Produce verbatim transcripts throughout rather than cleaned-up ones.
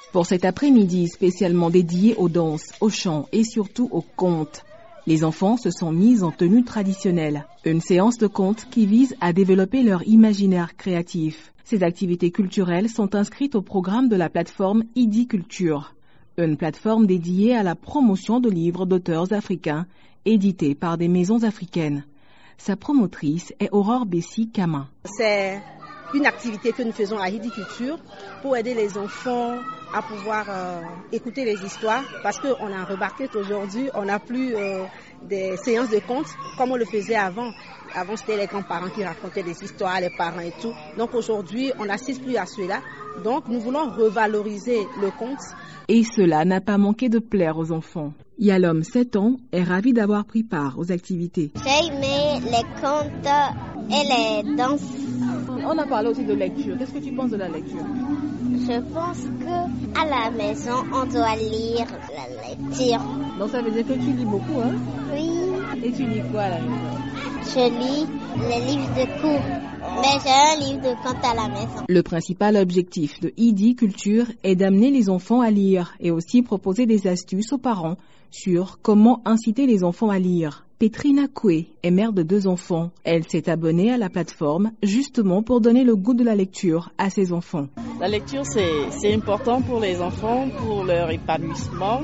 Pour cet après-midi spécialement dédié aux danses, aux chants et surtout aux contes, les enfants se sont mis en tenue traditionnelle. Une séance de contes qui vise à développer leur imaginaire créatif. Ces activités culturelles sont inscrites au programme de la plateforme I D I Culture, une plateforme dédiée à la promotion de livres d'auteurs africains édités par des maisons africaines. Sa promotrice est Aurore Bessi Kama. C'est une activité que nous faisons à I D I Culture pour aider les enfants à pouvoir euh, écouter les histoires, parce qu'on a remarqué qu'aujourd'hui, on n'a plus euh, des séances de contes comme on le faisait avant. Avant, c'était les grands-parents qui racontaient des histoires, les parents et tout. Donc aujourd'hui, on n'assiste plus à cela. Donc nous voulons revaloriser le conte. Et cela n'a pas manqué de plaire aux enfants. Yalom, sept ans, est ravi d'avoir pris part aux activités. J'ai aimé les contes et les danses. On a parlé aussi de lecture. Qu'est-ce que tu penses de la lecture? Je pense que à la maison, on doit lire la lecture. Donc ça veut dire que tu lis beaucoup, hein? Oui. Et tu lis quoi à la maison? Je lis les livres de cours, mais j'ai un livre de contes à la maison. Le principal objectif de I D I Culture est d'amener les enfants à lire et aussi proposer des astuces aux parents sur comment inciter les enfants à lire. Petrina Koué est mère de deux enfants. Elle s'est abonnée à la plateforme justement pour donner le goût de la lecture à ses enfants. La lecture, c'est, c'est important pour les enfants, pour leur épanouissement,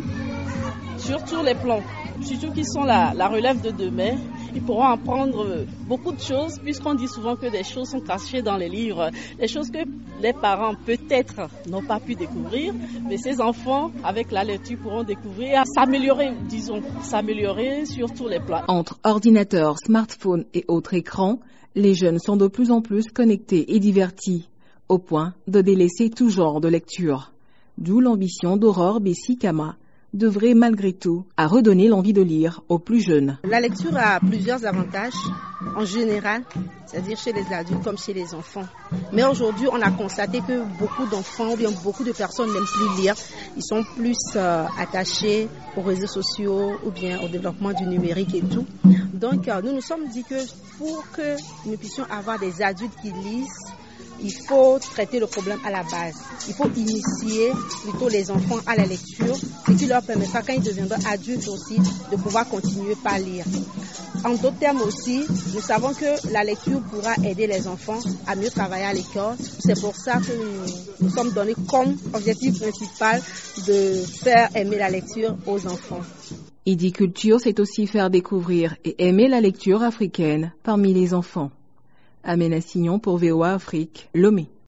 sur tous les plans. Surtout qu'ils sont la, la relève de demain. Ils pourront apprendre beaucoup de choses, puisqu'on dit souvent que des choses sont cachées dans les livres, des choses que les parents peut-être n'ont pas pu découvrir, mais ces enfants, avec la lecture, pourront découvrir, s'améliorer, disons, s'améliorer sur tous les plans. Entre ordinateurs, smartphones et autres écrans, les jeunes sont de plus en plus connectés et divertis, au point de délaisser tout genre de lecture. D'où l'ambition d'Aurore Bessi Kama devrait malgré tout à redonner l'envie de lire aux plus jeunes. La lecture a plusieurs avantages en général, c'est-à-dire chez les adultes comme chez les enfants. Mais aujourd'hui, on a constaté que beaucoup d'enfants ou bien beaucoup de personnes n'aiment plus lire. Ils sont plus euh, attachés aux réseaux sociaux ou bien au développement du numérique et tout. Donc, euh, nous nous sommes dit que pour que nous puissions avoir des adultes qui lisent, il faut traiter le problème à la base. Il faut initier plutôt les enfants à la lecture, ce qui leur permettra, quand ils deviendront adultes aussi, de pouvoir continuer par lire. En d'autres termes aussi, nous savons que la lecture pourra aider les enfants à mieux travailler à l'école. C'est pour ça que nous nous sommes donnés comme objectif principal de faire aimer la lecture aux enfants. I D I Culture, c'est aussi faire découvrir et aimer la lecture africaine parmi les enfants. Amena Signon pour V O A Afrique, Lomé.